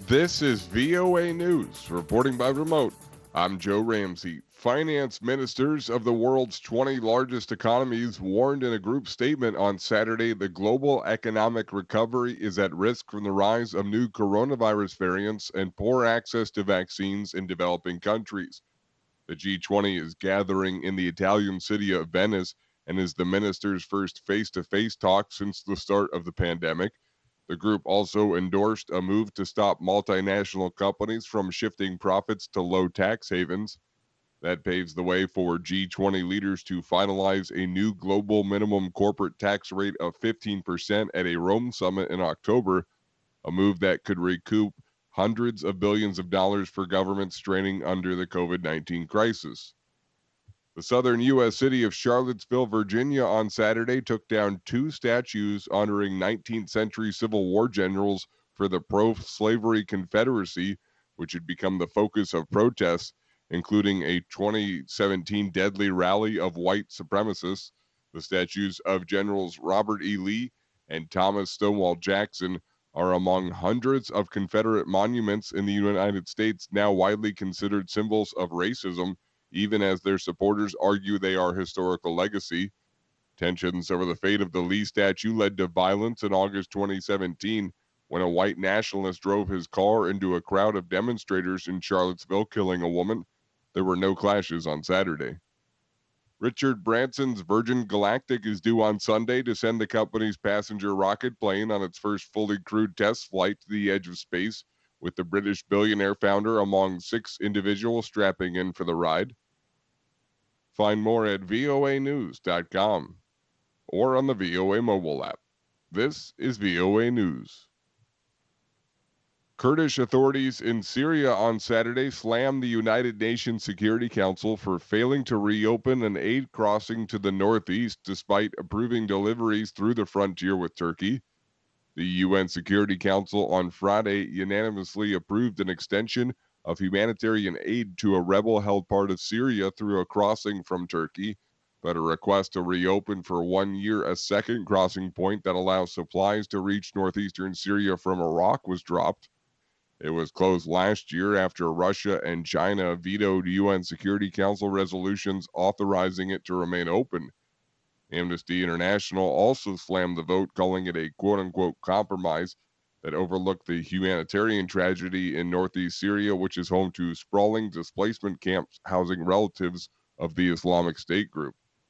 This is VOA News, reporting by remote. I'm Joe Ramsey. Finance ministers of the world's 20 largest economies warned in a group statement on Saturday the global economic recovery is at risk from the rise of new coronavirus variants and poor access to vaccines in developing countries. The G20 is gathering in the Italian city of Venice and is the ministers' first face to face talk since the start of the pandemic. The group also endorsed a move to stop multinational companies from shifting profits to low tax havens. That paves the way for G20 leaders to finalize a new global minimum corporate tax rate of 15% at a Rome summit in October, a move that could recoup hundreds of billions of dollars for governments straining under the COVID-19 crisis. The southern U.S. city of Charlottesville, Virginia, on Saturday took down two statues honoring 19th century Civil War generals for the pro-slavery Confederacy, which had become the focus of protests, including a 2017 deadly rally of white supremacists. The statues of Generals Robert E. Lee and Thomas Stonewall Jackson are among hundreds of Confederate monuments in the United States now widely considered symbols of racism, even as their supporters argue they are historical legacy. Tensions over the fate of the Lee statue led to violence in August 2017 when a white nationalist drove his car into a crowd of demonstrators in Charlottesville, killing a woman. There were no clashes on Saturday. Richard Branson's Virgin Galactic is due on Sunday to send the company's passenger rocket plane on its first fully crewed test flight to the edge of space, with the British billionaire founder among 6 individuals strapping in for the ride. Find more at voanews.com or on the VOA mobile app. This is VOA News. Kurdish authorities in Syria on Saturday slammed the United Nations Security Council for failing to reopen an aid crossing to the northeast despite approving deliveries through the frontier with Turkey. The UN Security Council on Friday unanimously approved an extension of humanitarian aid to a rebel-held part of Syria through a crossing from Turkey, but a request to reopen for 1 year a second crossing point that allows supplies to reach northeastern Syria from Iraq was dropped. It was closed last year after Russia and China vetoed UN Security Council resolutions authorizing it to remain open. Amnesty International also slammed the vote, calling it a quote-unquote compromise that overlooked the humanitarian tragedy in northeast Syria, which is home to sprawling displacement camps housing relatives of the Islamic State group.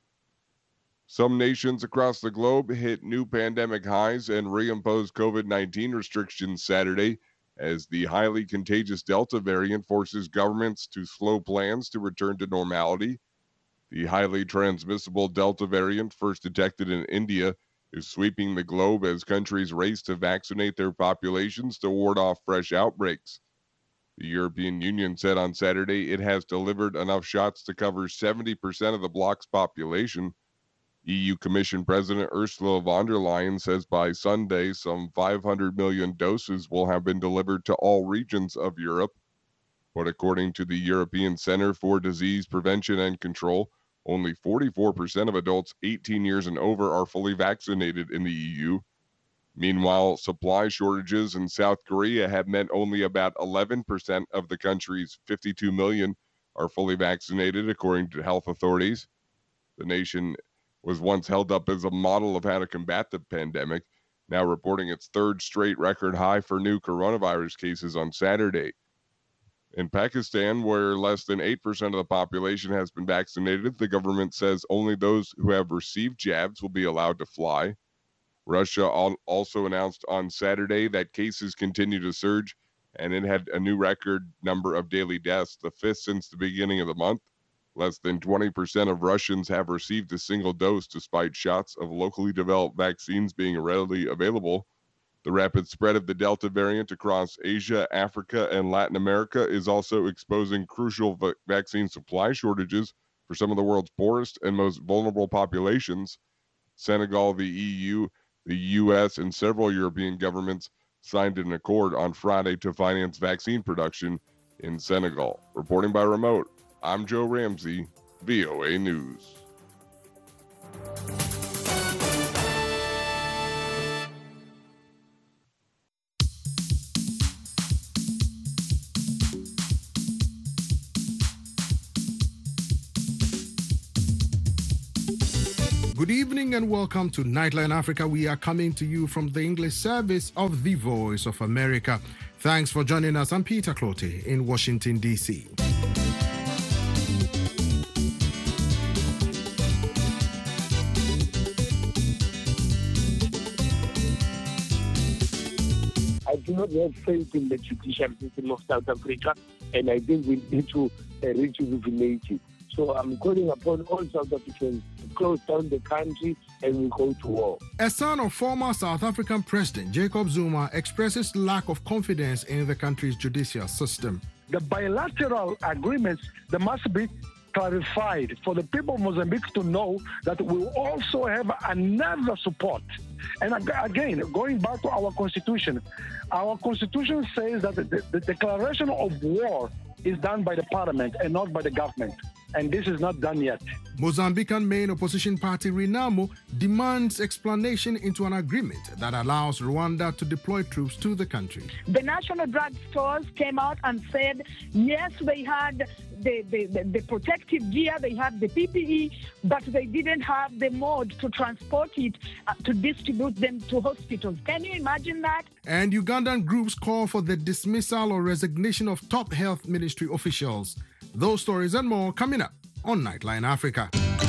Some nations across the globe hit new pandemic highs and reimposed COVID-19 restrictions Saturday as the highly contagious Delta variant forces governments to slow plans to return to normality. The highly transmissible Delta variant, first detected in India, is sweeping the globe as countries race to vaccinate their populations to ward off fresh outbreaks. The European Union said on Saturday it has delivered enough shots to cover 70% of the bloc's population. EU Commission President Ursula von der Leyen says by Sunday some 500 million doses will have been delivered to all regions of Europe. But according to the European Center for Disease Prevention and Control, only 44% of adults 18 years and over are fully vaccinated in the EU. Meanwhile, supply shortages in South Korea have meant only about 11% of the country's 52 million are fully vaccinated, according to health authorities. The nation was once held up as a model of how to combat the pandemic, now reporting its third straight record high for new coronavirus cases on Saturday. In Pakistan, where less than 8% of the population has been vaccinated, the government says only those who have received jabs will be allowed to fly. Russia also announced on Saturday that cases continue to surge, and it had a new record number of daily deaths, the 5th since the beginning of the month. Less than 20% of Russians have received a single dose, despite shots of locally developed vaccines being readily available. The rapid spread of the Delta variant across Asia, Africa, and Latin America is also exposing crucial vaccine supply shortages for some of the world's poorest and most vulnerable populations. Senegal, the EU, the US, and several European governments signed an accord on Friday to finance vaccine production in Senegal. Reporting by remote, I'm Joe Ramsey, VOA News. Good evening and welcome to Nightline Africa. We are coming to you from the English service of the Voice of America. Thanks for joining us. I'm Peter Clote in Washington, D.C. I do not have faith in the judicial system of South Africa, and I think we need to rejuvenate it. So I'm calling upon all South Africans to close down the country and we go to war. A son of former South African President Jacob Zuma expresses lack of confidence in the country's judicial system. The bilateral agreements, they must be clarified for the people of Mozambique to know that we also have another support. And again, going back to our constitution says that the declaration of war is done by the parliament and not by the government. And this is not done yet. Mozambican main opposition party Renamo demands explanation into an agreement that allows Rwanda to deploy troops to the country. The national drug stores came out and said, yes, they had the protective gear, they had the PPE, but they didn't have the mode to transport it, to distribute them to hospitals. Can you imagine that? And Ugandan groups call for the dismissal or resignation of top health ministry officials. Those stories and more coming up on Nightline Africa.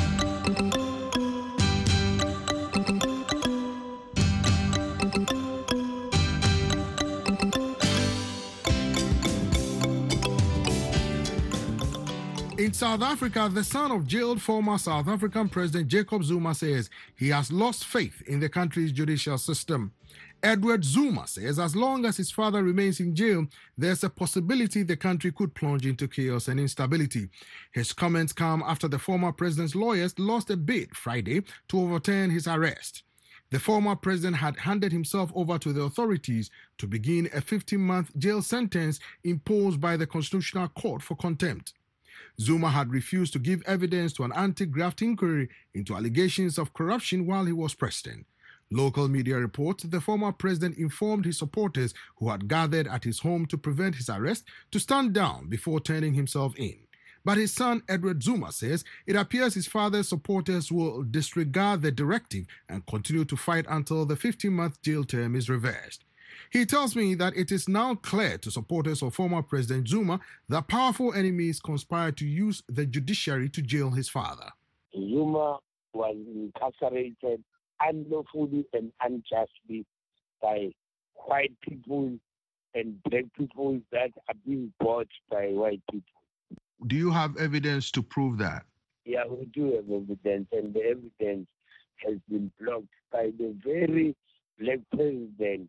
In South Africa, the son of jailed former South African President Jacob Zuma says he has lost faith in the country's judicial system. Edward Zuma says as long as his father remains in jail, there's a possibility the country could plunge into chaos and instability. His comments come after the former president's lawyers lost a bid Friday to overturn his arrest. The former president had handed himself over to the authorities to begin a 15-month jail sentence imposed by the Constitutional Court for contempt. Zuma had refused to give evidence to an anti-graft inquiry into allegations of corruption while he was president. Local media report the former president informed his supporters who had gathered at his home to prevent his arrest to stand down before turning himself in. But his son, Edward Zuma, says it appears his father's supporters will disregard the directive and continue to fight until the 15-month jail term is reversed. He tells me that it is now clear to supporters of former President Zuma that powerful enemies conspired to use the judiciary to jail his father. Zuma was incarcerated unlawfully and unjustly by white people and black people that are being bought by white people. Do you have evidence to prove that? Yeah, we do have evidence, and the evidence has been blocked by the very black president.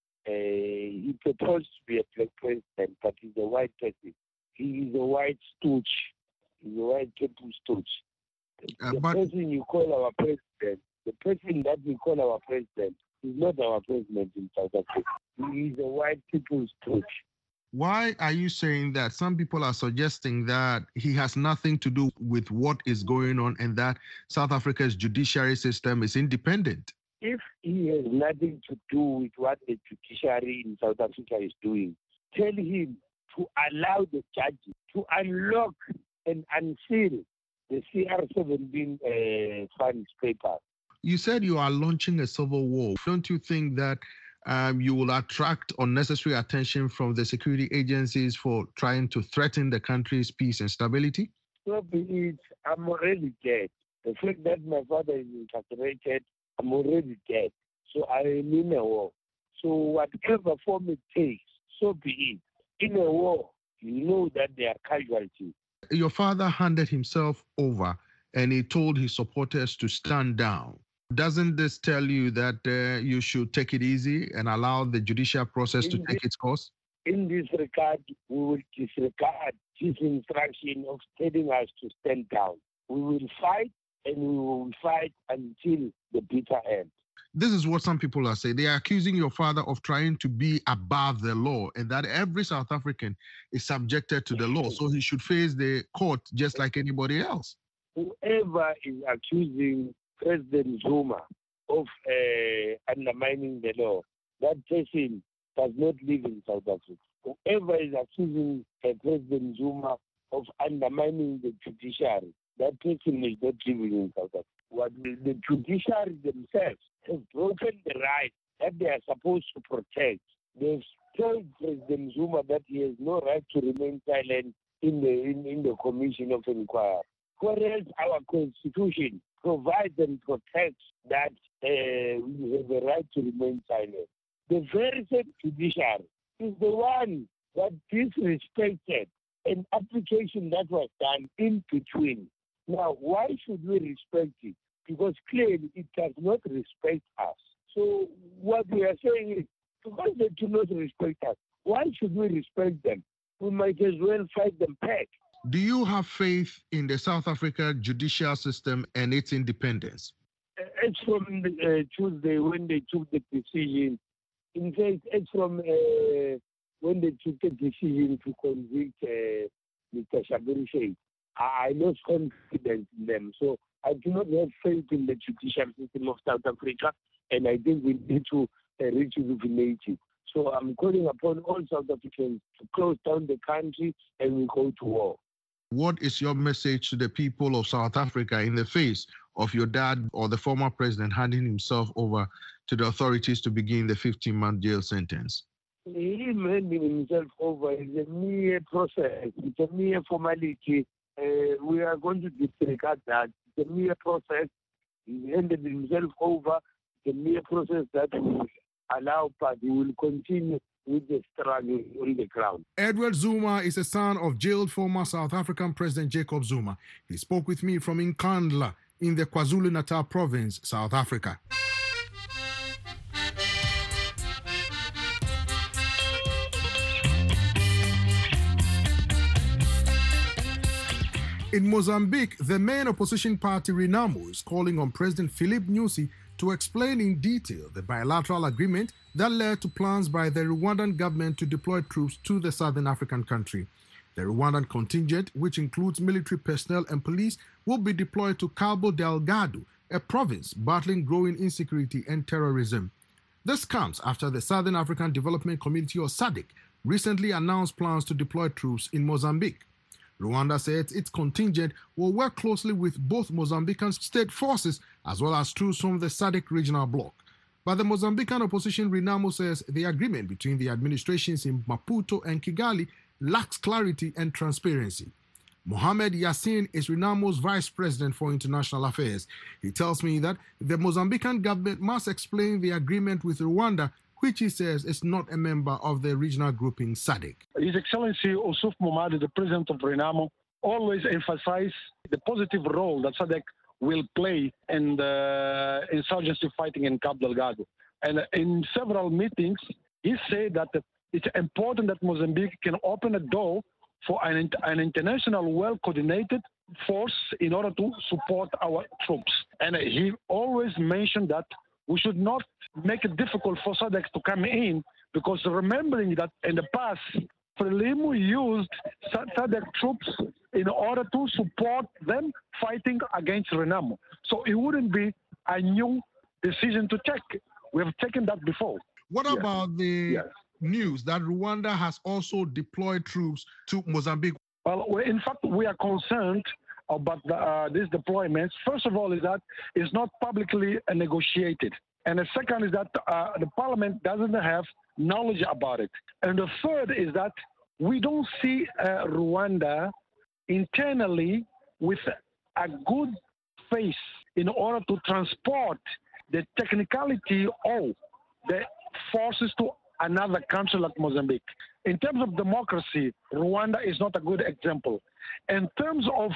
He proposed to be a black president, but he's a white person. He is a white stooge. He's a white people stooge. The person you call our president, the person that we call our president, is not our president in South Africa. He is a white people's stooge. Why are you saying that? Some people are suggesting that he has nothing to do with what is going on and that South Africa's judiciary system is independent. If he has nothing to do with what the judiciary in South Africa is doing, tell him to allow the judges to unlock and unseal the CR17 funds paper. You said you are launching a civil war. Don't you think that you will attract unnecessary attention from the security agencies for trying to threaten the country's peace and stability? So be it. I'm already dead. The fact that my father is incarcerated, I'm already dead. So I am in a war. So whatever form it takes, so be it. In a war, you know that there are casualties. Your father handed himself over and he told his supporters to stand down. Doesn't this tell you that you should take it easy and allow the judicial process to take its course? In this regard, we will disregard his instruction of telling us to stand down. We will fight, and we will fight until the bitter end. This is what some people are saying. They are accusing your father of trying to be above the law and that every South African is subjected to the law, so he should face the court just like anybody else. Whoever is accusing President Zuma of undermining the law, that person does not live in South Africa. Whoever is accusing President Zuma of undermining the judiciary, that person is not living in South Africa. what the judiciary themselves have broken the right that they are supposed to protect. They've told President Zuma that he has no right to remain silent in the Commission of Inquiry. Whereas our Constitution provides and protects that we have a right to remain silent. The very same judiciary is the one that disrespected an application that was done in between. Now, why should we respect it? Because clearly it does not respect us. So what we are saying is, because they do not respect us, why should we respect them? We might as well fight them back. Do you have faith in the South Africa judicial system and its independence? It's from Tuesday when they took the decision. In fact, it's from when they took the decision to convict Mr. Schabir Shaik. I lost confidence in them. So I do not have faith in the judicial system of South Africa, and I think we need to rejuvenate it. So I'm calling upon all South Africans to close down the country and we go to war. What is your message to the people of South Africa in the face of your dad or the former president handing himself over to the authorities to begin the 15-month jail sentence? Him handing himself over is a mere process. It's a mere formality. We are going to disregard that. It's a mere process. He handed himself over. It's a mere process that will allow, but he will continue with the struggle on the ground. Edward Zuma is a son of jailed former South African President Jacob Zuma. He spoke with me from Nkandla in the KwaZulu-Natal province, South Africa. In Mozambique, the main opposition party Renamo is calling on President Filipe Nyusi to explain in detail the bilateral agreement that led to plans by the Rwandan government to deploy troops to the southern African country. The Rwandan contingent, which includes military personnel and police, will be deployed to Cabo Delgado, a province battling growing insecurity and terrorism. This comes after the Southern African Development Community, or SADC, recently announced plans to deploy troops in Mozambique. Rwanda says its contingent will work closely with both Mozambican state forces as well as troops from the SADC regional bloc. But the Mozambican opposition Renamo says the agreement between the administrations in Maputo and Kigali lacks clarity and transparency. Mohamed Yassin is Renamo's vice president for international affairs. He tells me that the Mozambican government must explain the agreement with Rwanda, which he says is not a member of the regional grouping SADC. His Excellency Ousuf Momadi, the president of Renamo, always emphasized the positive role that SADC will play in the insurgency fighting in Cabo Delgado. And in several meetings, he said that it's important that Mozambique can open a door for an international, well-coordinated force in order to support our troops. And he always mentioned that we should not make it difficult for SADC to come in, because remembering that in the past, Frelimo used SADC troops in order to support them fighting against Renamo. So it wouldn't be a new decision to take. We have taken that before. What about the news that Rwanda has also deployed troops to Mozambique? Well, in fact, we are concerned about these deployments. First of all, is that it's not publicly negotiated. And the second is that the parliament doesn't have knowledge about it. And the third is that we don't see Rwanda internally with a good face in order to transport the technicality of the forces to another country like Mozambique. In terms of democracy, Rwanda is not a good example. In terms of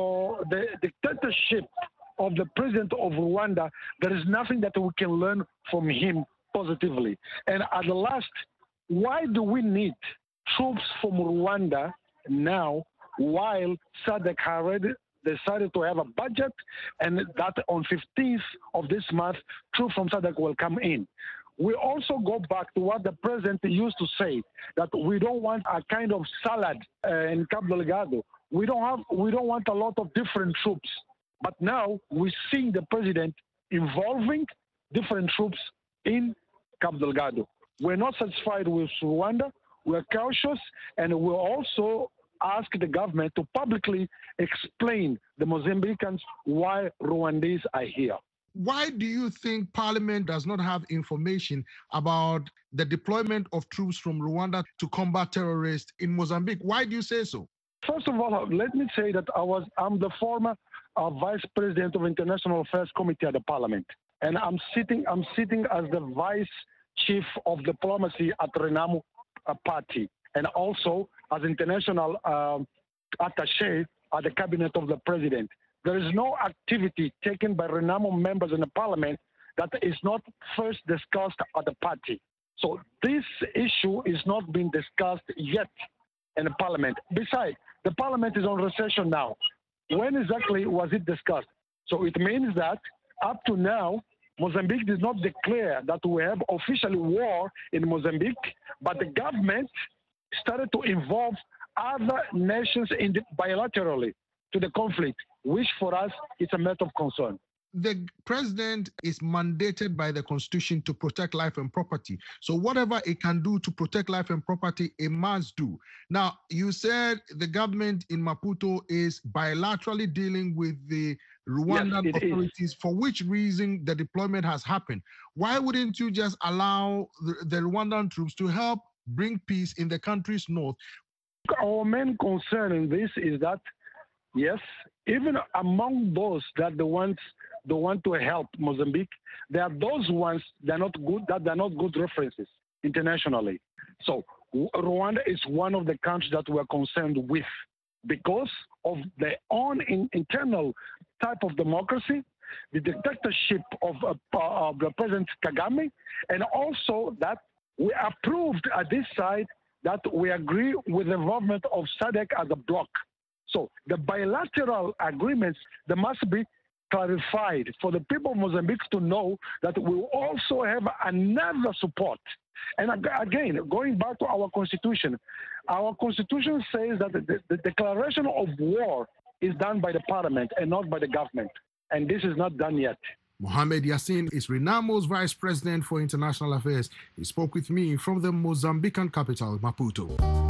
the dictatorship of the president of Rwanda, there is nothing that we can learn from him positively. And at the last, why do we need troops from Rwanda now, while SADC already decided to have a budget, and that on 15th of this month, troops from SADC will come in? We also go back to what the president used to say, that we don't want a kind of salad in Cabo Delgado. We don't want a lot of different troops. But now we're seeing the president involving different troops in Cabo Delgado. We're not satisfied with Rwanda. We're cautious, and we're also ask the government to publicly explain the Mozambicans why Rwandese are here. Why do you think Parliament does not have information about the deployment of troops from Rwanda to combat terrorists in Mozambique? Why do you say so? First of all, let me say that I'm the former Vice President of International Affairs Committee at the Parliament, and I'm sitting as the Vice Chief of Diplomacy at Renamo Party, and also as International Attaché at the Cabinet of the President. There is no activity taken by Renamo members in the Parliament that is not first discussed at the party. So this issue is not being discussed yet in the Parliament. Besides, the Parliament is on recession now. When exactly was it discussed? So it means that up to now, Mozambique did not declare that we have officially war in Mozambique, but the government started to involve other nations bilaterally to the conflict, which for us is a matter of concern. The president is mandated by the constitution to protect life and property. So whatever it can do to protect life and property, it must do. Now, you said the government in Maputo is bilaterally dealing with the Rwandan authorities, for which reason the deployment has happened. Why wouldn't you just allow the Rwandan troops to help bring peace in the country's north? Our main concern in this is that, yes, even among those that want to help Mozambique, there are those ones that are not good references internationally. So Rwanda is one of the countries that we're concerned with because of their own internal type of democracy, the dictatorship of the President Kagame, and also that we approved at this side that we agree with the involvement of SADC as a bloc. So the bilateral agreements, they must be clarified for the people of Mozambique to know that we also have another support. And again, going back to our constitution says that the declaration of war is done by the parliament and not by the government. And this is not done yet. Mohamed Yassin is Renamo's Vice President for International Affairs. He spoke with me from the Mozambican capital, Maputo.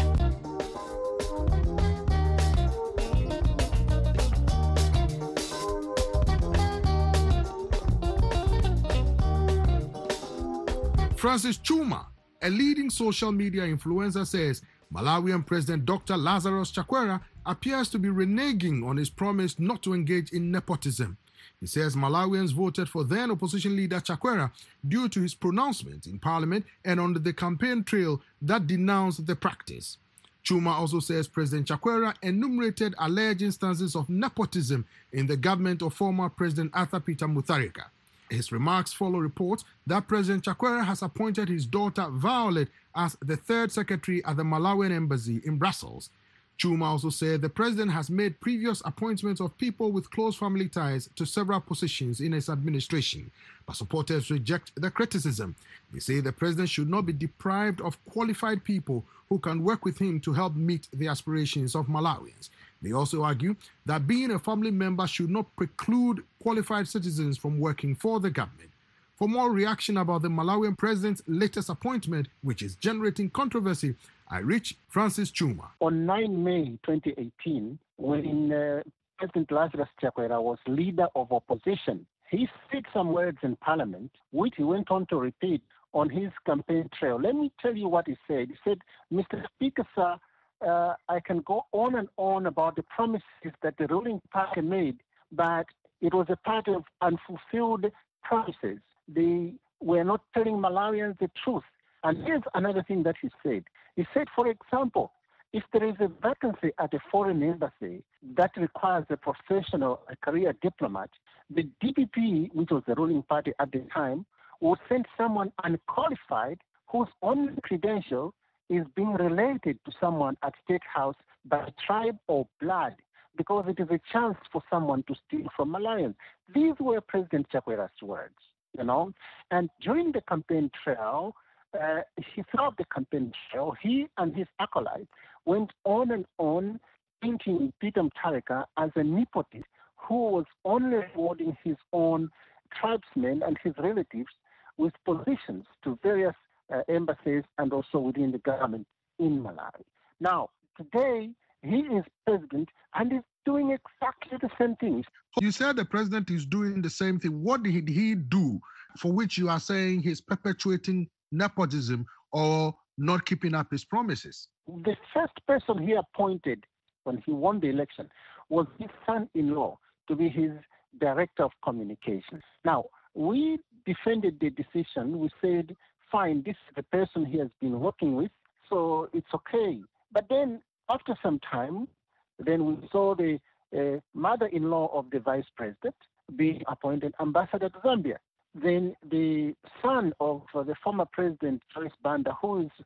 Francis Chuma, a leading social media influencer, says Malawian President Dr. Lazarus Chakwera appears to be reneging on his promise not to engage in nepotism. He says Malawians voted for then opposition leader Chakwera due to his pronouncements in parliament and on the campaign trail that denounced the practice. Chuma also says President Chakwera enumerated alleged instances of nepotism in the government of former President Arthur Peter Mutharika. His remarks follow reports that President Chakwera has appointed his daughter Violet as the third secretary at the Malawian embassy in Brussels. Chuma also said the president has made previous appointments of people with close family ties to several positions in his administration, but supporters reject the criticism. They say the president should not be deprived of qualified people who can work with him to help meet the aspirations of Malawians. They also argue that being a family member should not preclude qualified citizens from working for the government. For more reaction about the Malawian president's latest appointment, which is generating controversy, I reach Francis Chuma. On 9 May 2018, when President Lazarus Chakwera was leader of opposition, he said some words in parliament, which he went on to repeat on his campaign trail. Let me tell you what he said. He said, Mr. Speaker, sir, I can go on and on about the promises that the ruling party made, but it was a part of unfulfilled promises. They were not telling Malawians the truth. And here's another thing that he said. He said, for example, if there is a vacancy at a foreign embassy that requires a professional, a career diplomat, the DPP, which was the ruling party at the time, would send someone unqualified whose only credential is being related to someone at State House by tribe or blood, because it is a chance for someone to steal from Malawians. These were President Chakwera's words, And during the campaign trail, throughout the campaign trail, he and his acolytes went on and on painting Peter Mutharika as a nepotist who was only rewarding his own tribesmen and his relatives with positions to various embassies and also within the government in Malawi. Now, today, He is president and is doing exactly the same things. You said the president is doing the same thing. What did he do for which you are saying he's perpetuating nepotism or not keeping up his promises? The first person he appointed when he won the election was his son-in-law to be his director of communications. Now, we defended the decision. We said, fine, this is the person he has been working with, so it's okay. But then, after some time, then we saw the mother-in-law of the vice president be appointed ambassador to Zambia. Then the son of the former president, Joyce Banda, who is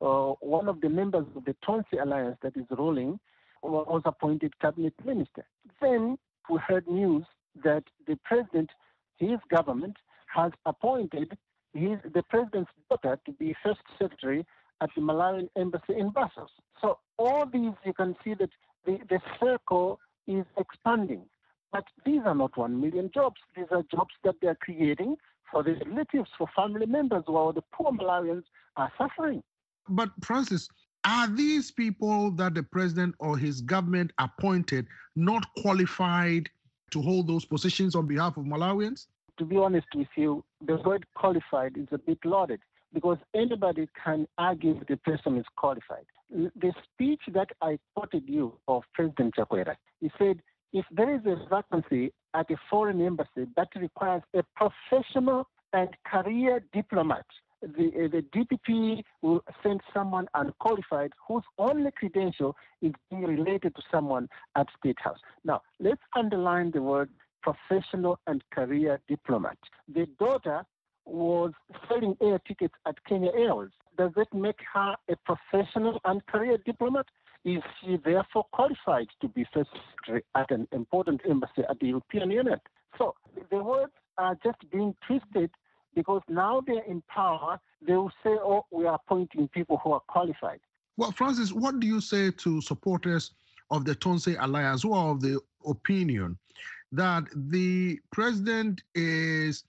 one of the members of the Tonsi Alliance that is ruling, was appointed cabinet minister. Then we heard news that the president, his government, has appointed the president's daughter to be first secretary at the Malawian embassy in Brussels. So all these, you can see that the circle is expanding. But these are not 1 million jobs. These are jobs that they are creating for the relatives, for family members, while the poor Malawians are suffering. But Francis, are these people that the president or his government appointed not qualified to hold those positions on behalf of Malawians? To be honest with you, the word qualified is a bit loaded because anybody can argue the person is qualified. The speech that I quoted you of President Chakwera, he said, if there is a vacancy at a foreign embassy that requires a professional and career diplomat, the DPP will send someone unqualified whose only credential is being related to someone at State House. Now, let's underline the word professional and career diplomat. The daughter was selling air tickets at Kenya Airways. Does that make her a professional and career diplomat? Is she therefore qualified to be first secretary at an important embassy at the European Union? So the words are just being twisted because now they're in power. They will say, oh, we are appointing people who are qualified. Well, Francis, what do you say to supporters of the Tonse Alliance who are of the opinion that the president is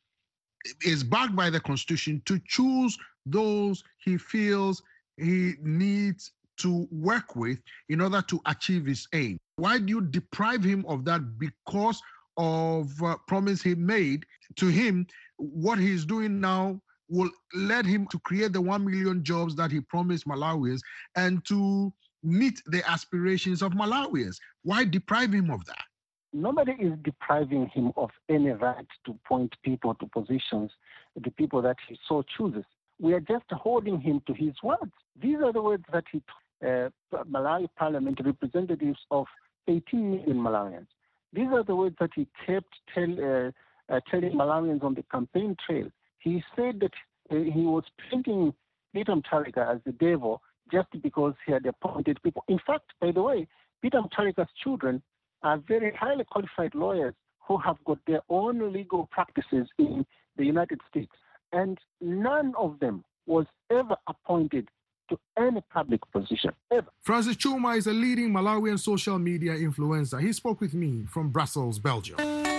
backed by the Constitution to choose those he feels he needs to work with in order to achieve his aim? Why do you deprive him of that because of promise he made to him? What he's doing now will lead him to create the 1 million jobs that he promised Malawians and to meet the aspirations of Malawians. Why deprive him of that? Nobody is depriving him of any right to point people to positions, the people that he so chooses. We are just holding him to his words. These are the words that he Malawi Parliament, representatives of 18 million Malawians. These are the words that he kept telling Malawians on the campaign trail. He said that he was painting Peter Mutharika as the devil just because he had appointed people. In fact, by the way, Peter Mutharika's children are very highly qualified lawyers who have got their own legal practices in the United States. And none of them was ever appointed to any public position, ever. Francis Chuma is a leading Malawian social media influencer. He spoke with me from Brussels, Belgium.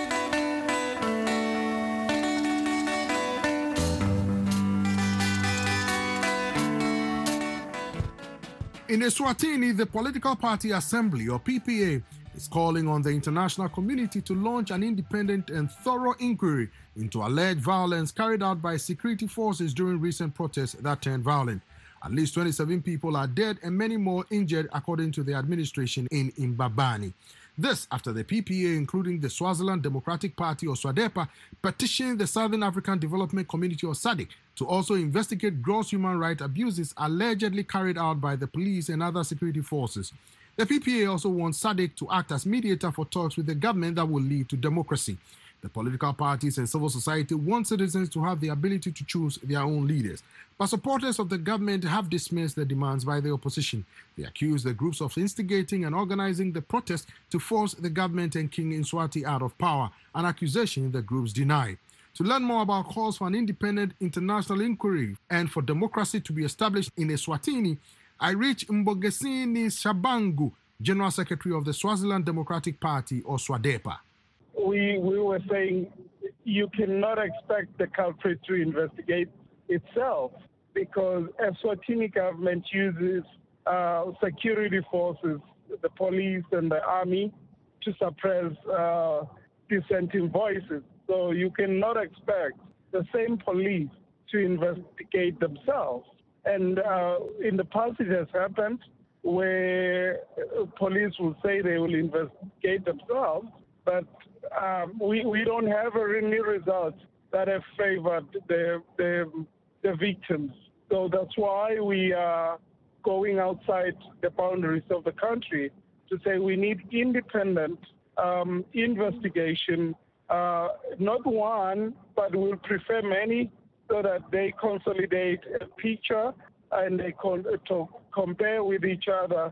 In Eswatini, the Political Party Assembly, or PPA, is calling on the international community to launch an independent and thorough inquiry into alleged violence carried out by security forces during recent protests that turned violent. At least 27 people are dead and many more injured, according to the administration in Mbabane. This after the PPA, including the Swaziland Democratic Party, or SWADEPA, petitioned the Southern African Development Community, or SADC, to also investigate gross human rights abuses allegedly carried out by the police and other security forces. The PPA also wants SADC to act as mediator for talks with the government that will lead to democracy. The political parties and civil society want citizens to have the ability to choose their own leaders. But supporters of the government have dismissed the demands by the opposition. They accuse the groups of instigating and organizing the protest to force the government and King Mswati out of power, an accusation the groups deny. To learn more about calls for an independent international inquiry and for democracy to be established in Eswatini, I reached Mbogesini Shabangu, General Secretary of the Swaziland Democratic Party, or SWADEPA. We were saying you cannot expect the culprit to investigate itself because Eswatini government uses security forces the police and the army to suppress dissenting voices. So you cannot expect the same police to investigate themselves. And in the past, it has happened where police will say they will investigate themselves, but we don't have any results that have favored the victims. So that's why we are going outside the boundaries of the country to say we need independent investigation, not one, but we'll prefer many, so that they consolidate a picture and they to compare with each other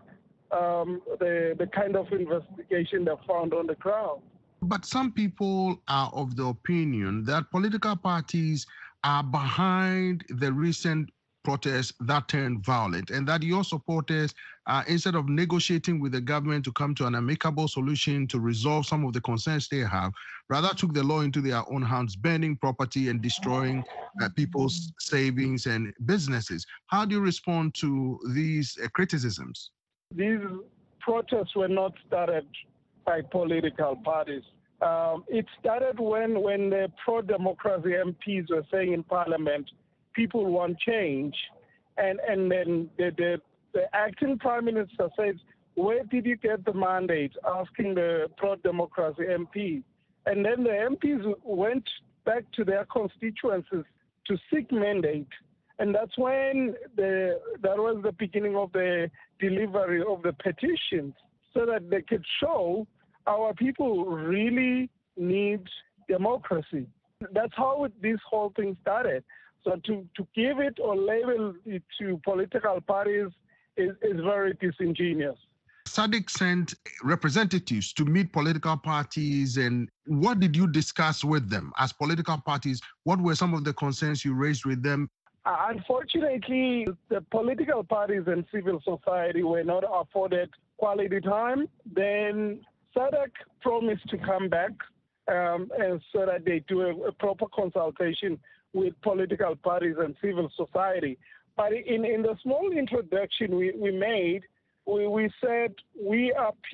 the kind of investigation they found on the ground. But some people are of the opinion that political parties are behind the recent protests that turned violent, and that your supporters, instead of negotiating with the government to come to an amicable solution to resolve some of the concerns they have, rather took the law into their own hands, burning property and destroying people's savings and businesses. How do you respond to these criticisms? These protests were not started by political parties. It started when the pro-democracy MPs were saying in Parliament, people want change. And then the acting Prime Minister says, where did you get the mandate? Asking the pro-democracy MP. And then the MPs went back to their constituencies to seek mandate. And that's when that was the beginning of the delivery of the petitions, so that they could show our people really need democracy. That's how this whole thing started. So to give it or label it to political parties is very disingenuous. SADC sent representatives to meet political parties, and what did you discuss with them as political parties? What were some of the concerns you raised with them? Unfortunately, the political parties and civil society were not afforded quality time. Then SADC promised to come back and so that they do a proper consultation with political parties and civil society. But in the small introduction we made, we said we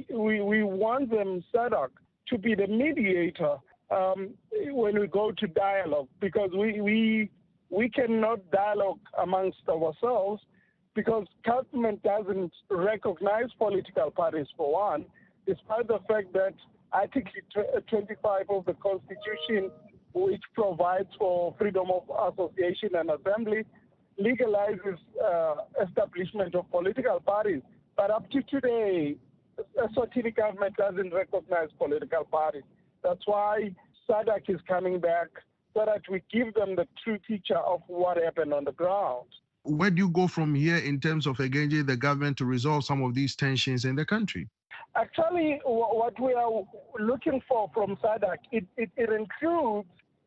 want them, SADC, to be the mediator when we go to dialogue, because we cannot dialogue amongst ourselves because government doesn't recognize political parties, for one, despite the fact that Article 25 of the Constitution, which provides for freedom of association and assembly, legalizes establishment of political parties. But up to today, the Eswatini government doesn't recognize political parties. That's why SADC is coming back, so that we give them the true picture of what happened on the ground. Where do you go from here in terms of engaging the government to resolve some of these tensions in the country? Actually, what we are looking for from SADC, it includes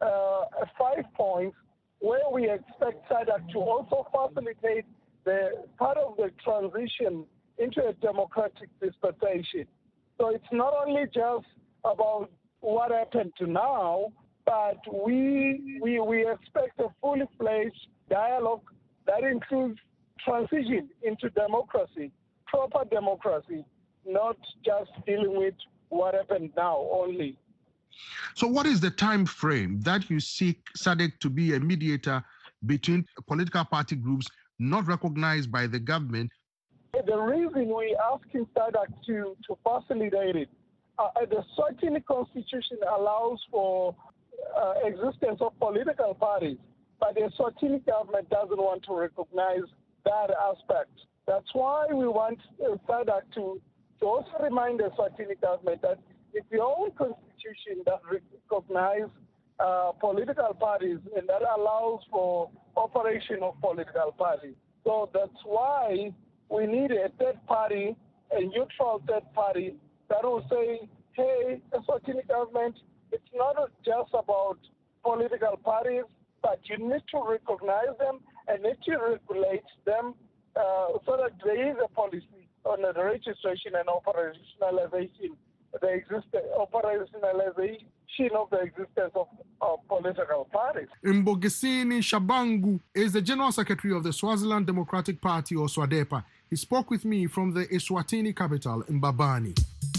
5 points where we expect SADC to also facilitate the part of the transition into a democratic dispensation. So it's not only just about what happened to now, but we expect a fully fledged dialogue that includes transition into democracy, proper democracy, not just dealing with what happened now only. So what is the time frame that you seek SADC to be a mediator between political party groups not recognized by the government? The reason we're asking SADC to facilitate it, the Eswatini Constitution allows for existence of political parties, but the Eswatini government doesn't want to recognize that aspect. That's why we want SADC to also remind the Eswatini government that it's their own constitution that recognizes political parties and that allows for operation of political parties. So that's why we need a third party, a neutral third party that will say, hey, Eswatini government, it's not just about political parties, but you need to recognize them and need to regulate them so that there is a policy on the registration and operationalization the operationalization of the existence of political parties. Mbogesini Shabangu is the General Secretary of the Swaziland Democratic Party, or SWADEPA. He spoke with me from the Eswatini capital, Mbabane.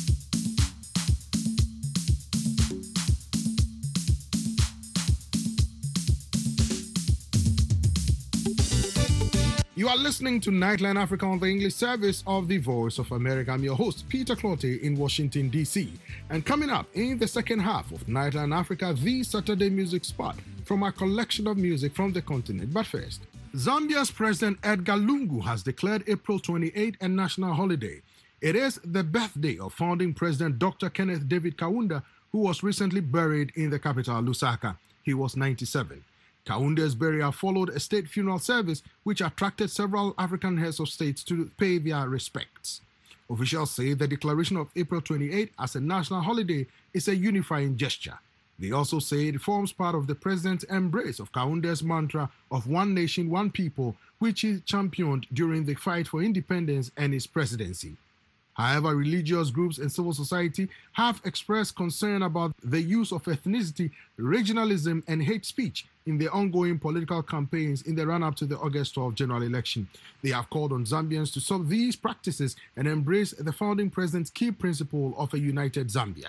You are listening to Nightline Africa on the English service of the Voice of America. I'm your host, Peter Clottey in Washington, D.C. And coming up in the second half of Nightline Africa, the Saturday music spot from our collection of music from the continent. But first, Zambia's President Edgar Lungu has declared April 28 a national holiday. It is the birthday of founding President Dr. Kenneth David Kaunda, who was recently buried in the capital, Lusaka. He was 97. Kaunda's burial followed a state funeral service which attracted several African heads of states to pay their respects. Officials say the declaration of April 28 as a national holiday is a unifying gesture. They also say it forms part of the president's embrace of Kaunda's mantra of one nation, one people, which he championed during the fight for independence and his presidency. However, religious groups and civil society have expressed concern about the use of ethnicity, regionalism, and hate speech in the ongoing political campaigns in the run-up to the August 12 general election. They have called on Zambians to stop these practices and embrace the founding president's key principle of a united Zambia.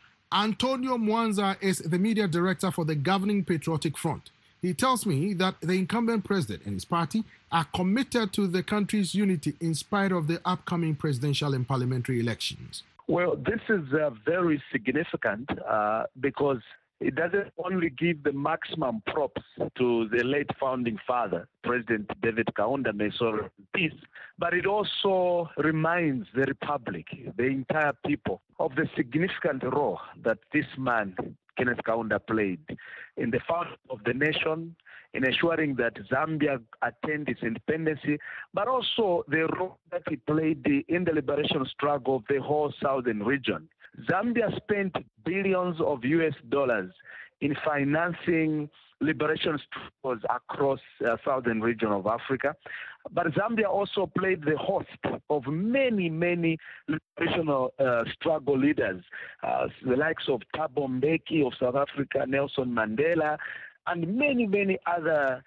Antonio Mwanza is the media director for the governing Patriotic Front. He tells me that the incumbent president and his party are committed to the country's unity in spite of the upcoming presidential and parliamentary elections. Well, this is very significant because it doesn't only give the maximum props to the late founding father, President David Kaunda, may so rest in peace, but it also reminds the Republic, the entire people, of the significant role that this man, Kenneth Kaunda, played in the founding of the nation, in ensuring that Zambia attained its independence, but also the role that he played in the liberation struggle of the whole southern region. Zambia spent billions of US dollars in financing liberation struggles across southern region of Africa. But Zambia also played the host of many, many liberational struggle leaders, the likes of Thabo Mbeki of South Africa, Nelson Mandela, and many, many other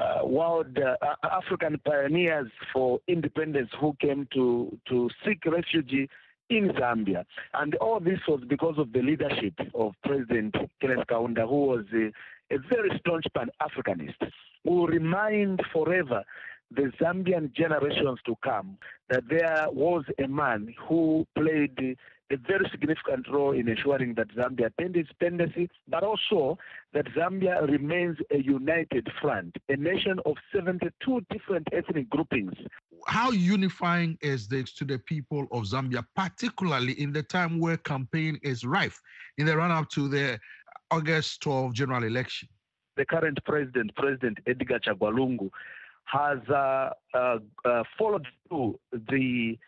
world African pioneers for independence who came to seek refuge in Zambia. And all this was because of the leadership of President Kenneth Kaunda, who was a very staunch Pan-Africanist, who will remind forever the Zambian generations to come that there was a man who played a very significant role in ensuring that Zambia attained independence, but also that Zambia remains a united front, a nation of 72 different ethnic groupings. How unifying is this to the people of Zambia, particularly in the time where campaign is rife in the run-up to the August 12 general election? The current president, President Edgar Chagwa Lungu, has followed through the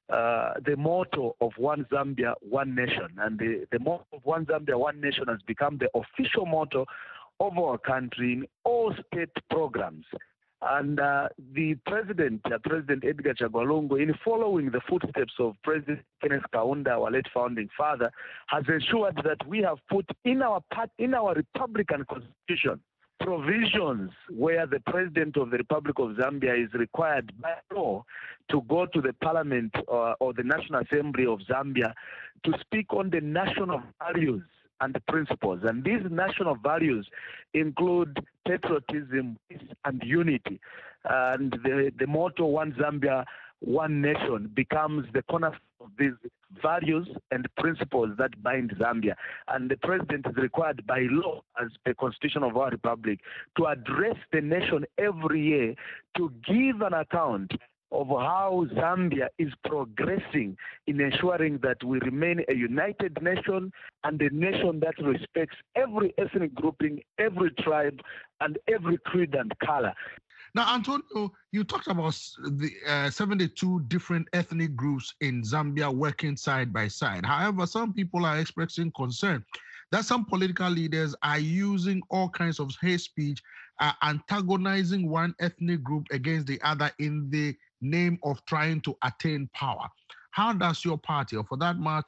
motto of One Zambia, One Nation. And the motto of One Zambia, One Nation has become the official motto of our country in all state programs. And the President Edgar Chagwa Lungu, in following the footsteps of President Kenneth Kaunda, our late founding father, has ensured that we have put in our Republican Constitution provisions where the President of the Republic of Zambia is required by law to go to the Parliament or the National Assembly of Zambia to speak on the national values and principles. And these national values include patriotism, peace, and unity. And the motto, One Zambia, One Nation, becomes the cornerstone of these values and principles that bind Zambia. And the president is required by law, as the constitution of our republic, to address the nation every year to give an account of how Zambia is progressing in ensuring that we remain a united nation and a nation that respects every ethnic grouping, every tribe, and every creed and color. Now, Antonio, you talked about the 72 different ethnic groups in Zambia working side by side. However, some people are expressing concern that some political leaders are using all kinds of hate speech, antagonizing one ethnic group against the other in the name of trying to attain power. How does your party, or for that matter,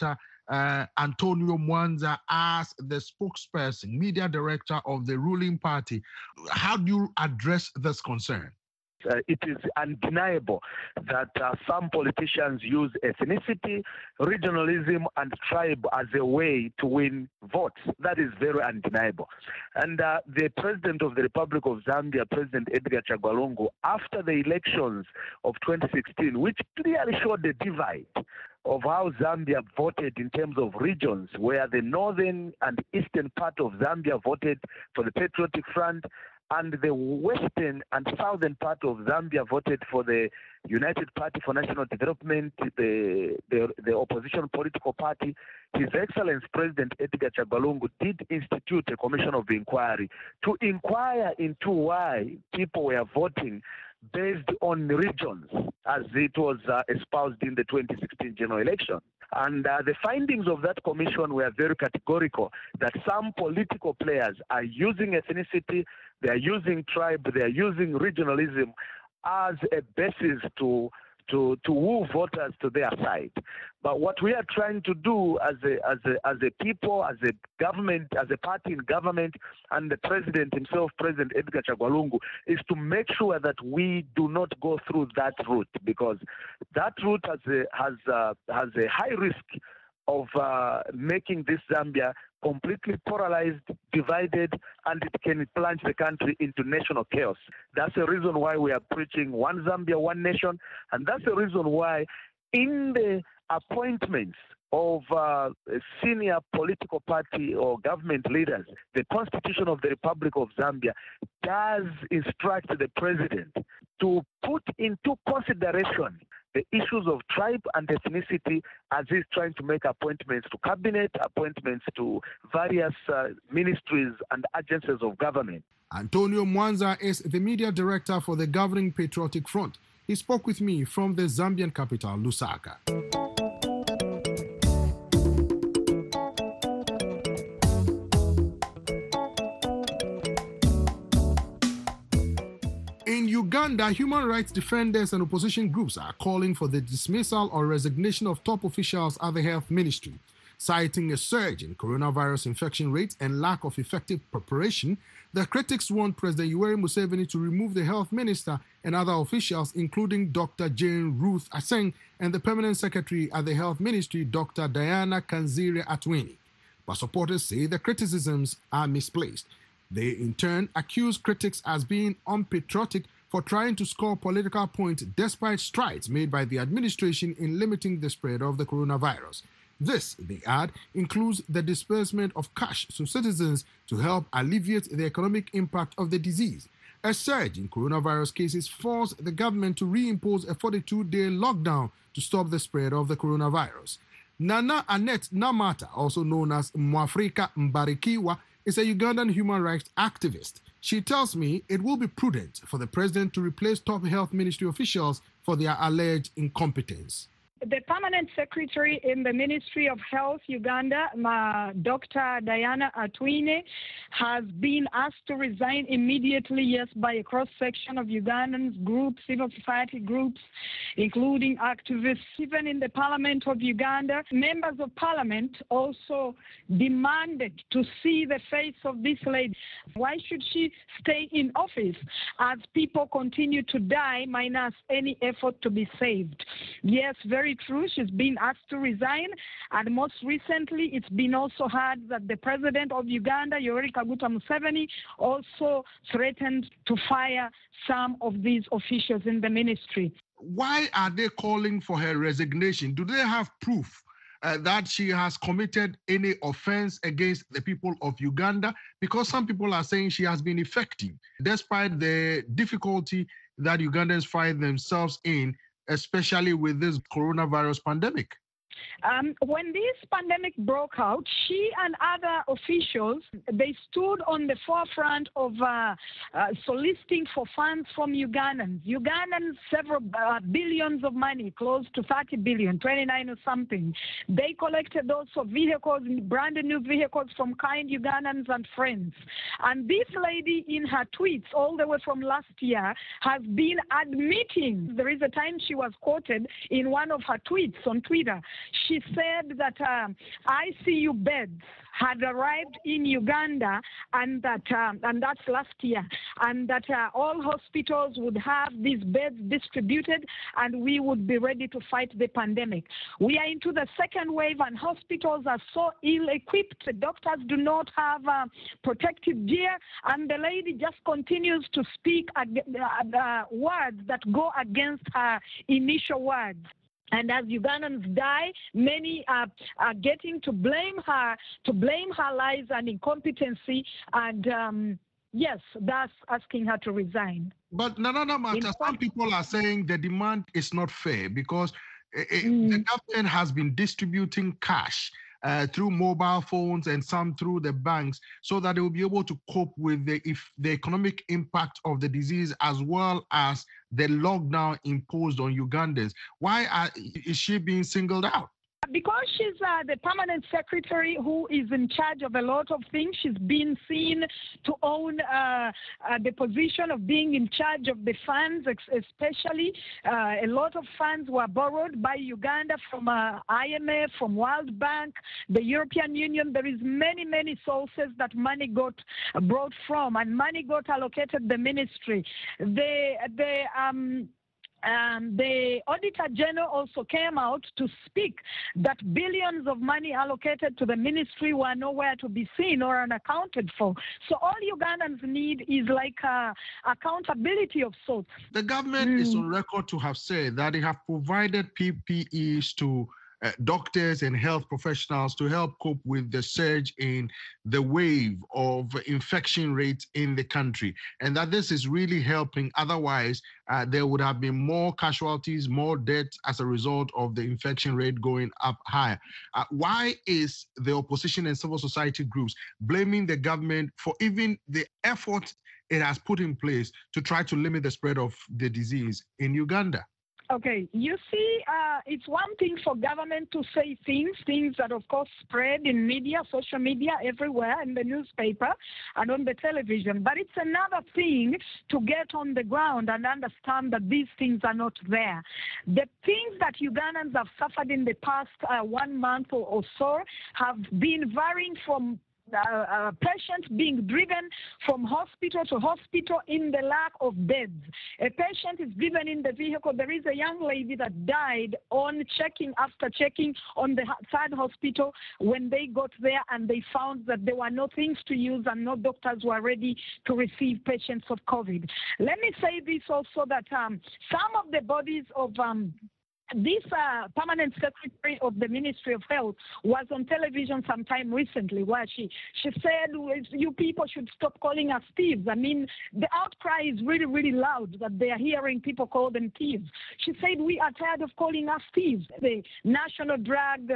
Antonio Mwanza as the spokesperson, media director of the ruling party. How do you address this concern? It is undeniable that some politicians use ethnicity, regionalism, and tribe as a way to win votes. That is very undeniable. And the President of the Republic of Zambia, President Edgar Chagwa Lungu, after the elections of 2016, which clearly showed the divide of how Zambia voted in terms of regions, where the northern and eastern part of Zambia voted for the Patriotic Front, and the western and southern part of Zambia voted for the United Party for National Development, the opposition political party. His Excellency President Edgar Chagwa Lungu did institute a commission of inquiry to inquire into why people were voting based on regions, as it was espoused in the 2016 general election. And the findings of that commission were very categorical, that some political players are using ethnicity, they are using tribe, they are using regionalism as a basis to woo voters to their side. But what we are trying to do as a people, as a government, as a party in government, and the president himself, President Edgar Chagwa Lungu, is to make sure that we do not go through that route, because that route has a high risk of making this Zambia completely polarized, divided, and it can plunge the country into national chaos. That's the reason why we are preaching one Zambia, one nation, and that's the reason why in the appointments of senior political party or government leaders, the Constitution of the Republic of Zambia does instruct the president to put into consideration the issues of tribe and ethnicity as he's trying to make appointments to cabinet, appointments to various ministries and agencies of government. Antonio Mwanza is the media director for the governing Patriotic Front. He spoke with me from the Zambian capital, Lusaka. In Uganda, human rights defenders and opposition groups are calling for the dismissal or resignation of top officials at the health ministry. Citing a surge in coronavirus infection rates and lack of effective preparation, the critics want President Yoweri Museveni to remove the health minister and other officials, including Dr. Jane Ruth Aceng and the permanent secretary at the health ministry, Dr. Diana Kanzire Atwini. But supporters say the criticisms are misplaced. They, in turn, accuse critics as being unpatriotic for trying to score political points despite strides made by the administration in limiting the spread of the coronavirus. This, they add, includes the disbursement of cash to citizens to help alleviate the economic impact of the disease. A surge in coronavirus cases forced the government to reimpose a 42-day lockdown to stop the spread of the coronavirus. Nana Annette Namata, also known as Mwafrika Mbarikiwa, is a Ugandan human rights activist. She tells me it will be prudent for the president to replace top health ministry officials for their alleged incompetence. The permanent secretary in the Ministry of Health, Uganda, Dr. Diana Atwini, has been asked to resign immediately, yes, by a cross-section of Ugandan groups, civil society groups, including activists. Even in the Parliament of Uganda, members of Parliament also demanded to see the face of this lady. Why should she stay in office as people continue to die minus any effort to be saved? Yes, very true. She's been asked to resign, and most recently it's been also heard that the president of Uganda, Yoweri Kaguta Museveni, also threatened to fire some of these officials in the ministry. Why are they calling for her resignation? Do they have proof that she has committed any offense against the people of Uganda? Because some people are saying she has been effective, despite the difficulty that Ugandans find themselves in, especially with this coronavirus pandemic. When this pandemic broke out, she and other officials, they stood on the forefront of soliciting for funds from Ugandans. Several billions of money, close to 30 billion, 29 or something. They collected also vehicles, brand new vehicles from kind Ugandans and friends. And this lady in her tweets all the way from last year has been admitting, there is a time she was quoted in one of her tweets on Twitter, she said that ICU beds had arrived in Uganda, and that's last year, and that all hospitals would have these beds distributed, and we would be ready to fight the pandemic. We are into the second wave, and hospitals are so ill-equipped. The doctors do not have protective gear, and the lady just continues to speak words that go against her initial words. And as Ugandans die, many are getting to blame her lies and incompetency, and yes, that's asking her to resign. But Nana Mata, some people are saying the demand is not fair because the government has been distributing cash through mobile phones and some through the banks so that they will be able to cope with the economic impact of the disease as well as the lockdown imposed on Ugandans. Why is she being singled out? Because she's the permanent secretary who is in charge of a lot of things. She's been seen to own the position of being in charge of the funds, especially. A lot of funds were borrowed by Uganda from IMF, from World Bank, the European Union. There is many sources that money got brought from, and money got allocated the ministry. The Auditor General also came out to speak that billions of money allocated to the ministry were nowhere to be seen or unaccounted for. So all Ugandans need is like accountability of sorts. The government is on record to have said that they have provided PPEs to doctors and health professionals to help cope with the surge in the wave of infection rates in the country, and that this is really helping. Otherwise, there would have been more casualties, more deaths as a result of the infection rate going up higher. Why is the opposition and civil society groups blaming the government for even the effort it has put in place to try to limit the spread of the disease in Uganda? Okay, you see, it's one thing for government to say things that, of course, spread in media, social media, everywhere, in the newspaper and on the television. But it's another thing to get on the ground and understand that these things are not there. The things that Ugandans have suffered in the past 1 month or so have been varying from patients being driven from hospital to hospital in the lack of beds. A patient is driven in the vehicle. There is a young lady that died after checking on the third hospital when they got there, and they found that there were no things to use and no doctors were ready to receive patients of COVID. Let me say this also, that some of the bodies of this permanent secretary of the Ministry of Health was on television sometime recently where she said, you people should stop calling us thieves. I mean, the outcry is really loud that they are hearing people call them thieves. She said, we are tired of calling us thieves. The national drug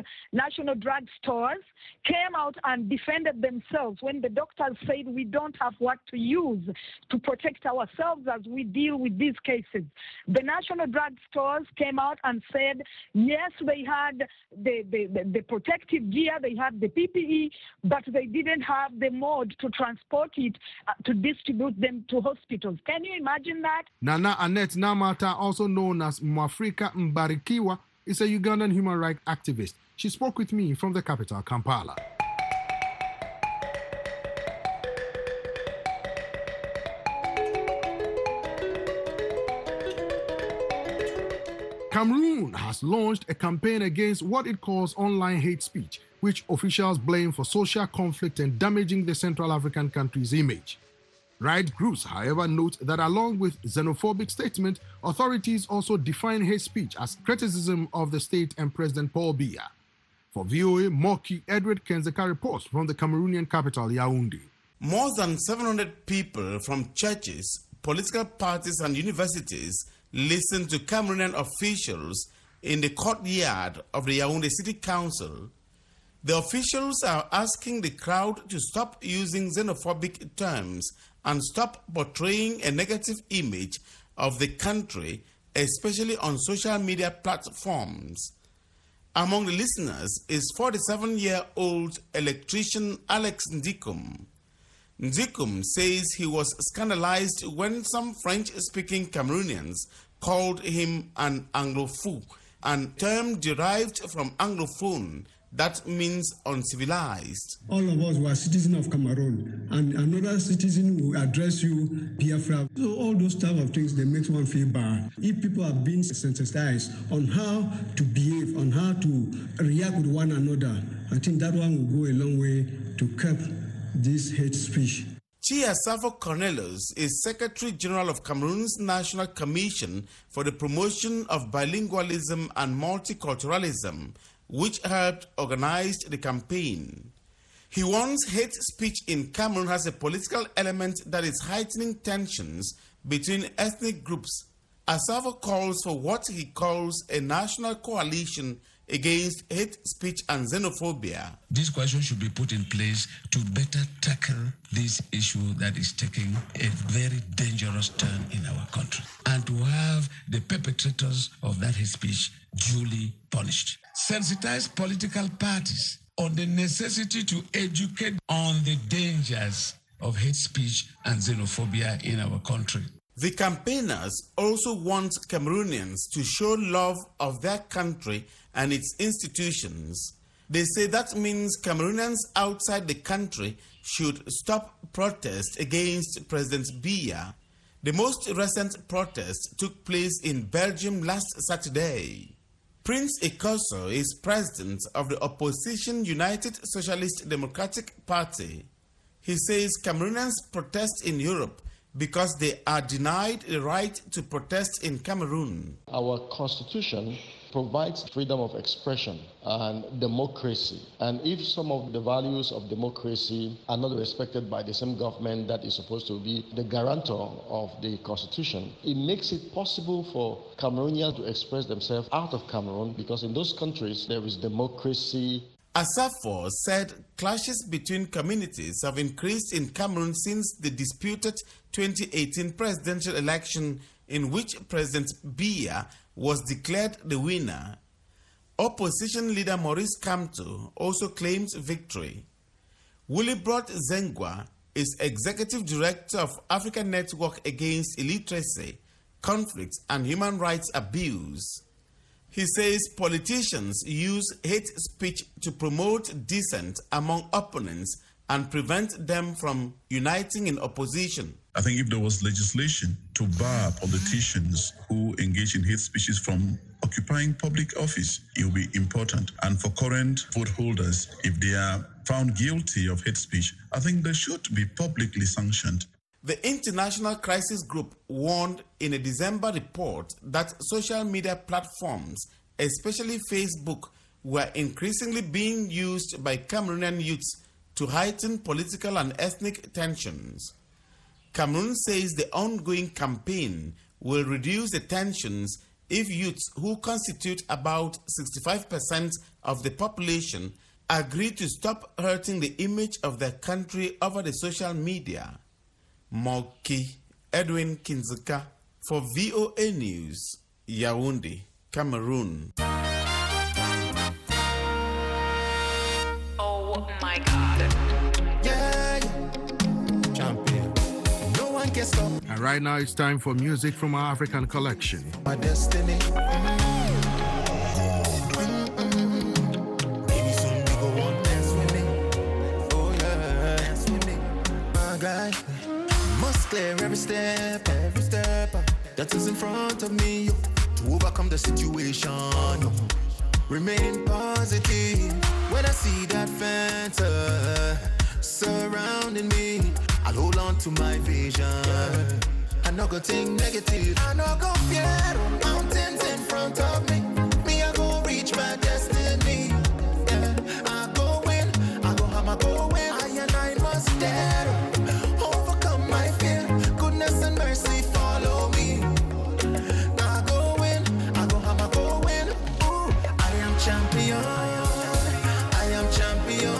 stores came out and defended themselves when the doctors said we don't have what to use to protect ourselves as we deal with these cases. The national drug stores came out and said, yes, they had the protective gear, they had the PPE, but they didn't have the mode to transport it, to distribute them to hospitals. Can you imagine that? Nana Annette Namata, also known as Mwafrika Mbarikiwa, is a Ugandan human rights activist. She spoke with me from the capital, Kampala. Cameroon has launched a campaign against what it calls online hate speech, which officials blame for social conflict and damaging the Central African country's image. Right groups, however, note that along with xenophobic statements, authorities also define hate speech as criticism of the state and President Paul Biya. For VOA, Moki Edward Kenzeka reports from the Cameroonian capital, Yaoundé. More than 700 people from churches, political parties and universities listened to Cameroonian officials in the courtyard of the Yaoundé City Council. The officials are asking the crowd to stop using xenophobic terms and stop portraying a negative image of the country, especially on social media platforms. Among the listeners is 47-year-old electrician Alex Ndikum. Ndikum says he was scandalized when some French-speaking Cameroonians called him an Anglophile and term derived from Anglophone that means uncivilized. All of us were citizens of Cameroon, and another citizen will address you, Biafra. So all those type of things, they make one feel bad. If people are being sensitized on how to behave, on how to react with one another, I think that one will go a long way to curb this hate speech. Chiasafo Cornelius is Secretary General of Cameroon's National Commission for the Promotion of Bilingualism and Multiculturalism, which helped organize the campaign. He warns hate speech in Cameroon has a political element that is heightening tensions between ethnic groups. Asafo calls for what he calls a national coalition against hate speech and xenophobia. This question should be put in place to better tackle this issue that is taking a very dangerous turn in our country, and to have the perpetrators of that hate speech duly punished. Sensitize political parties on the necessity to educate on the dangers of hate speech and xenophobia in our country. The campaigners also want Cameroonians to show love of their country and its institutions. They say that means Cameroonians outside the country should stop protests against President Biya. The most recent protest took place in Belgium last Saturday. Prince Ikoso is president of the opposition United Socialist Democratic Party. He says Cameroonians protest in Europe because they are denied the right to protest in Cameroon. Our constitution provides freedom of expression and democracy. And if some of the values of democracy are not respected by the same government that is supposed to be the guarantor of the constitution, it makes it possible for Cameroonians to express themselves out of Cameroon, because in those countries there is democracy. Asafo said clashes between communities have increased in Cameroon since the disputed 2018 presidential election in which President Biya was declared the winner. Opposition leader Maurice Kamto also claims victory. Willibrod Zengwa is executive director of African Network Against Illiteracy, Conflict and Human Rights Abuse. He says politicians use hate speech to promote dissent among opponents and prevent them from uniting in opposition. I think if there was legislation to bar politicians who engage in hate speeches from occupying public office, it will be important. And for current vote holders, if they are found guilty of hate speech, I think they should be publicly sanctioned. The International Crisis Group warned in a December report that social media platforms, especially Facebook, were increasingly being used by Cameroonian youths to heighten political and ethnic tensions. Cameroon says the ongoing campaign will reduce the tensions if youths, who constitute about 65% of the population, agree to stop hurting the image of their country over the social media. Moki Edwin Kinzuka for VOA News, Yaoundé, Cameroon. Oh my God. Yeah. Champion. No one can stop. And right now it's time for music from our African collection. My destiny. Maybe soon we go on dance with me. Oh yeah, dance with me. My guy. Must clear every step that is in front of me to overcome the situation. Remaining positive when I see that Fanta surrounding me. I'll hold on to my vision. I no go think negative. I no go fear mountains in front of me. Me, I go reach my destiny. Yeah, I go win. I go hammer, go win. I and I must dare. And mercy follow me. I go win, I go hammer, go win. Ooh, I am champion. I am champion.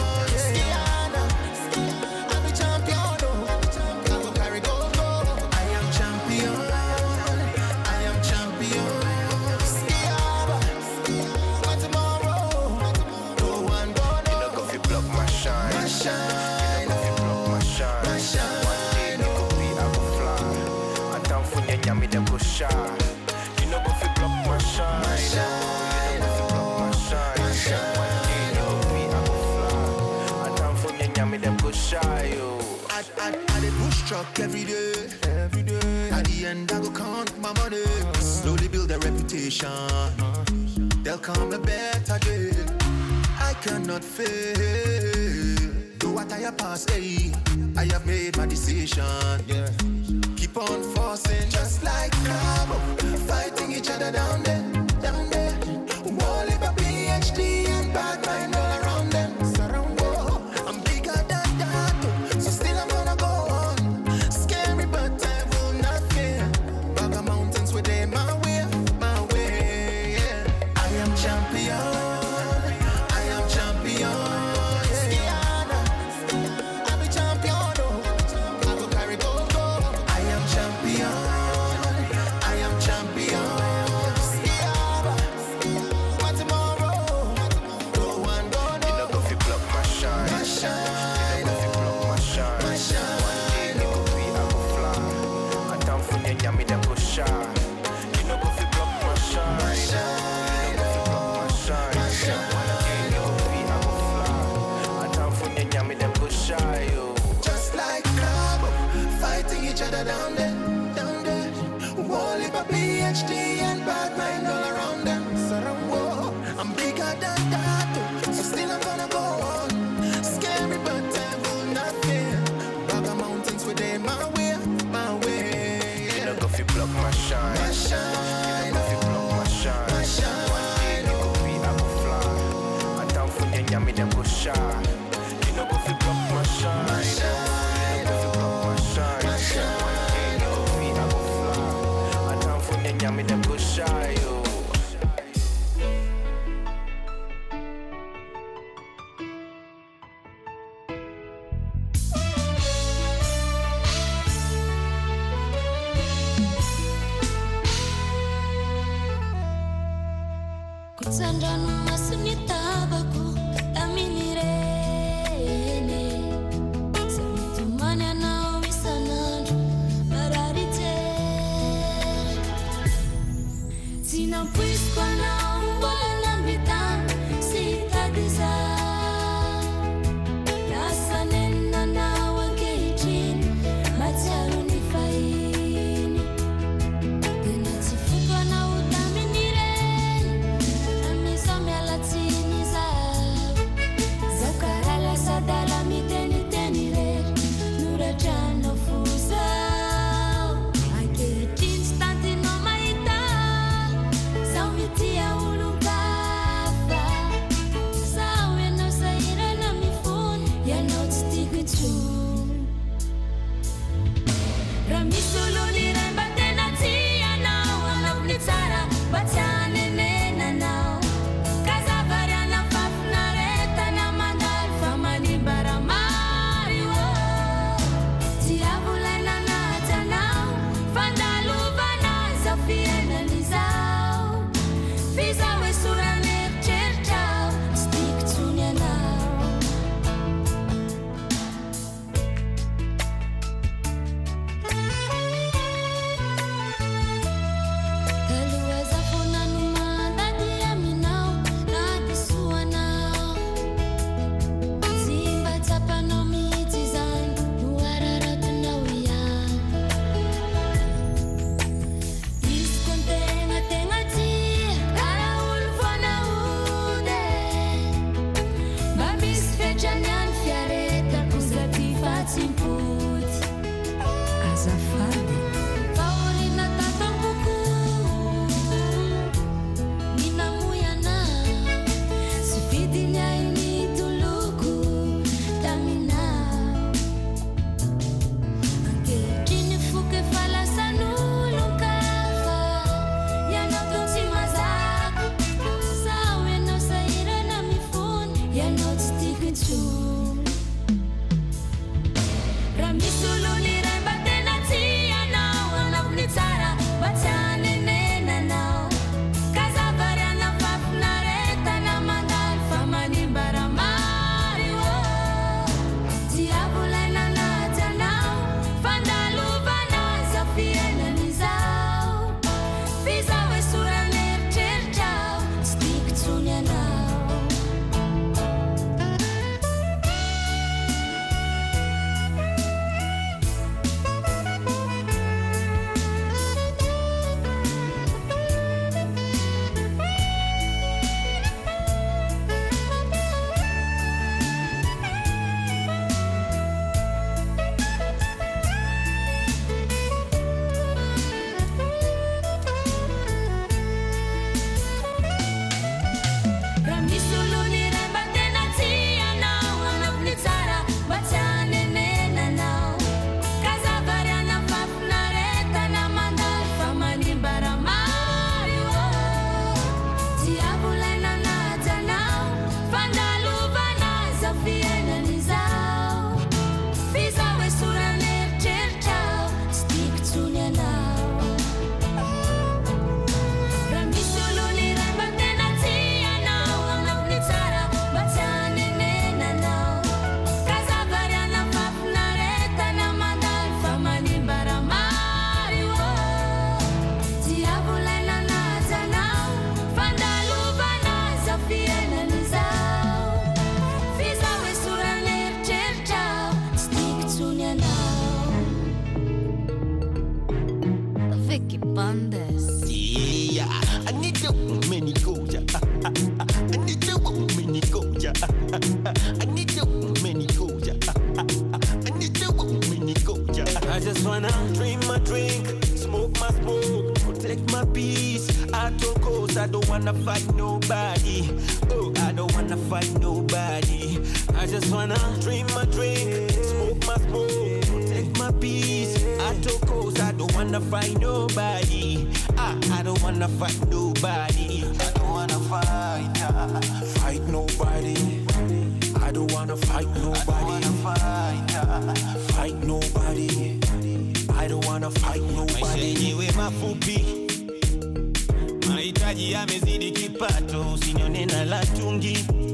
I be champion. I go carry go. I am champion. I am champion. work every day. At the end, I go count my money. Slowly build a reputation. There'll come a better day. I cannot fail. Do what I pass, hey. I have made my decision. Yeah. Keep on forcing, just like Cabo. Fighting each other down there, down there. Wally, PhD, and bad mind all around them. Whoa, I'm bigger than that, so still I'm gonna go on. Scary, but I will not fear. Bugger mountains within my way, my way. Yeah. I am champion. I am champion. Just like Cabo, fighting each other down there, down there. Wally, PhD, and bad mind all around them. Whoa, I'm bigger than that, so still I'm gonna go on. Scary, but I will not fear. Bugger mountains within my way, my way. You know, go fi block my shine, my shine. You know, go fi block my shine, my shine. One day you go be I go fly. I down for you, yummy, them go shine. You know, go fi block my shine, my shine. You know, go fi block my shine, my shine. One day you go be I go fly. I down for you, yummy, them go shine, yo. Kutsandana masunita baku taminirene Samitumania na wisanandu mararite Sina puiskwa na umbole na mbita sitadiza Nasa nena na wangejini matiaru ni faini Tena tifuka na utaminire Zakarala sadala miteni tenire Nura jano fusa I get instant in my ita Saumitia need to many go, yeah. I need to many go, yeah. I need to many go, yeah. I need to many go, yeah. I just wanna drink my drink, smoke my smoke, protect my peace. I told cause I don't wanna fight nobody. Oh, I don't wanna fight nobody. I just wanna drink my drink, smoke my smoke, protect my peace. I told cause I don't wanna fight nobody. I don't wanna fight nobody. I don't wanna fight nobody. I don't wanna fight nobody. Fight nobody. I don't wanna fight nobody. Maisha mafupi, mahitaji yamezidi kipato, usinyone na latungi,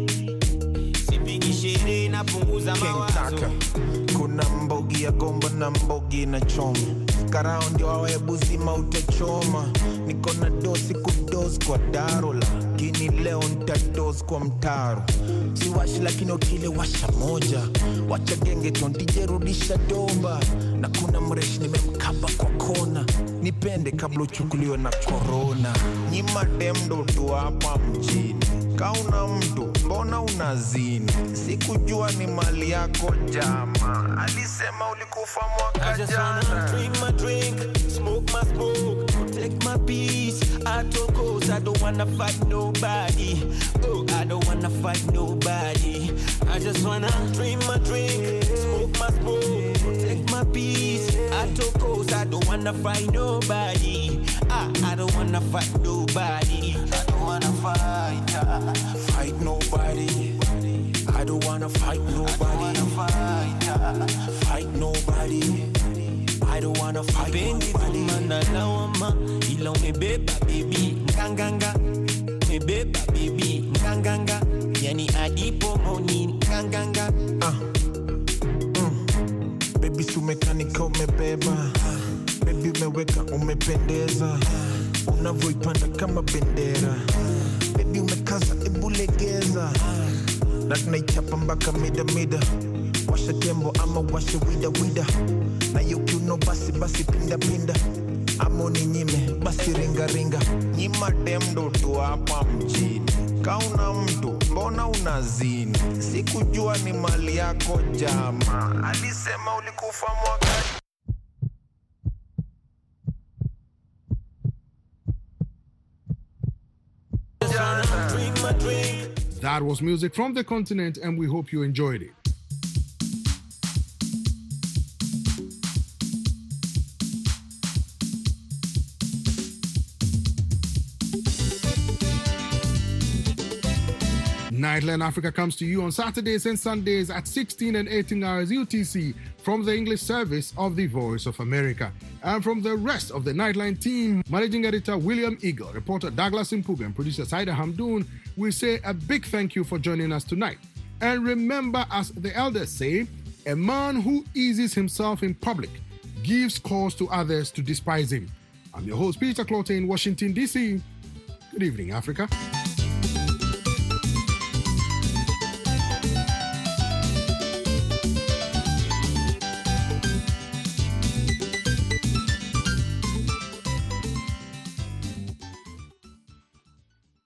sipigi sherehe na punguza mawazo. Kuna mbogi ya gomba na mbogi na choma, karao ndio wawe buzima utachoma. Niko na dosi kudosi kwa daro, lakini leo nitadosi kwa mtaro. Siwashi lakini ukile washa moja, wacha genge tontije rudisha doba. Na kuna mreshi nimemkaba kwa kona, nipende kabla uchukuliwe na corona. Nyima demdo tu hapa mjini, kauna mtu mbona unazini? Sikujua ni mali yako jama, alisema ulikufa mwaka jana. I just wanna drink my drink, smoke my smoke, protect my peace. I told cause I don't wanna fight nobody. Oh, I don't wanna fight nobody. I just wanna drink my drink, smoke my smoke, protect my peace. I told cause I don't wanna fight nobody. I don't wanna fight nobody. I don't wanna fight nobody. I don't wanna fight nobody. Fight nobody. I don't wanna fight nobody. Mana lawama, ila umebeba baby nganganga. Umebeba baby nganganga. Yani adipo moni nganganga. Baby sumekanika umebeba, baby umeweka umependeza, unavyoipanda kama bendera, baby umekaza ebulegeza, na tunaichapa mpaka mida. Washa tembo ama washa wida, na yukiuno basi pinda, amoni nyime basi ringa. Nyima demdo tu hapa mjini, kauna mtu mbona unazini? Sikujua ni mali yako jama, alisema ulikufa mwaka. That was music from the continent, and we hope you enjoyed it. Nightline Africa comes to you on Saturdays and Sundays at 16 and 18 hours UTC from the English service of the Voice of America. And from the rest of the Nightline team, Managing Editor William Eagle, reporter Douglas Impuga, and producer Saida Hamdoun, we say a big thank you for joining us tonight. And remember, as the elders say, a man who eases himself in public gives cause to others to despise him. I'm your host, Peter Clote in Washington, D.C. Good evening, Africa.